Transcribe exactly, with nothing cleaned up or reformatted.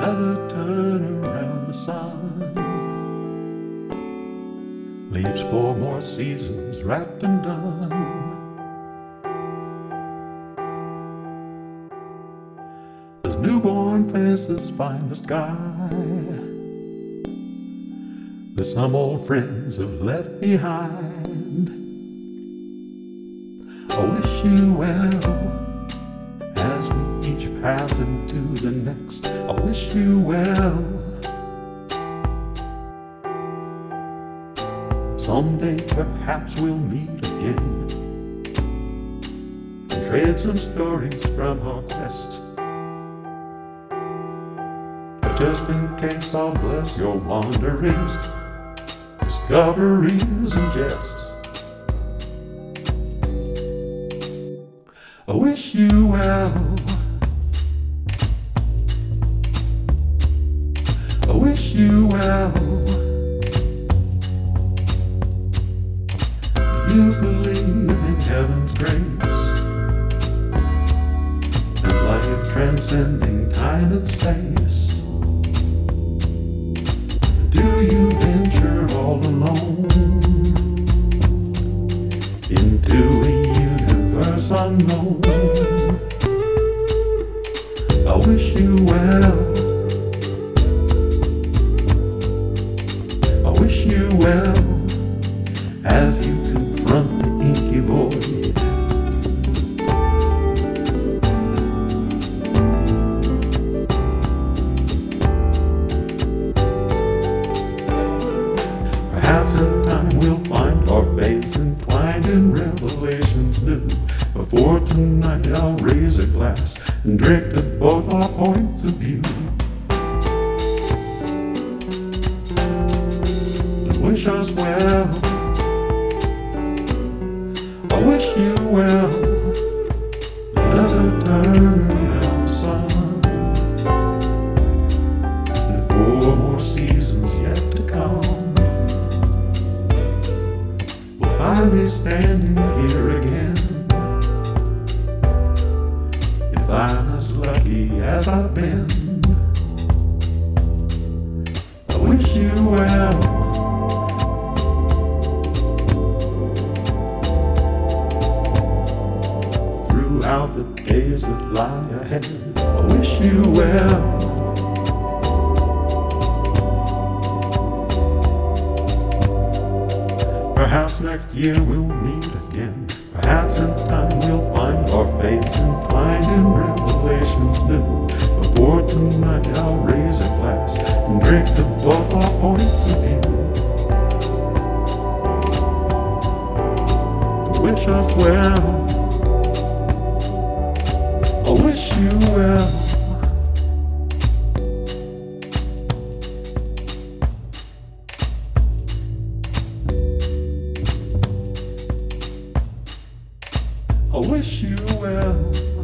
Another turn around the sun leaves four more seasons wrapped and done. As newborn faces find the sky, that some old friends have left behind. I wish you well as we each pass into the next. I wish you well. Someday perhaps we'll meet again and trade some stories from our quest. But just in case, I'll bless your wanderings, discoveries and jests. I wish you well. I wish you well. You believe in heaven's grace and life transcending time and space. Do you venture all alone into a universe unknown? I wish you well. I wish you well as you confront the inky void. Perhaps in time we'll find our fates entwined in revelations new. Before tonight I'll raise a glass and drink to both our points of view. Wish us well. I wish you well. Another turn around the sun and four more seasons yet to come. We'll find me standing here again if I'm as lucky as I've been. I wish you well. Throughout the days that lie ahead, I wish you well. Perhaps next year we'll meet again. Perhaps in time we'll find our fates entwined in revelations new. Before tonight I'll raise a glass and drink to both our points of view. Wish us well. I wish you well. I wish you well.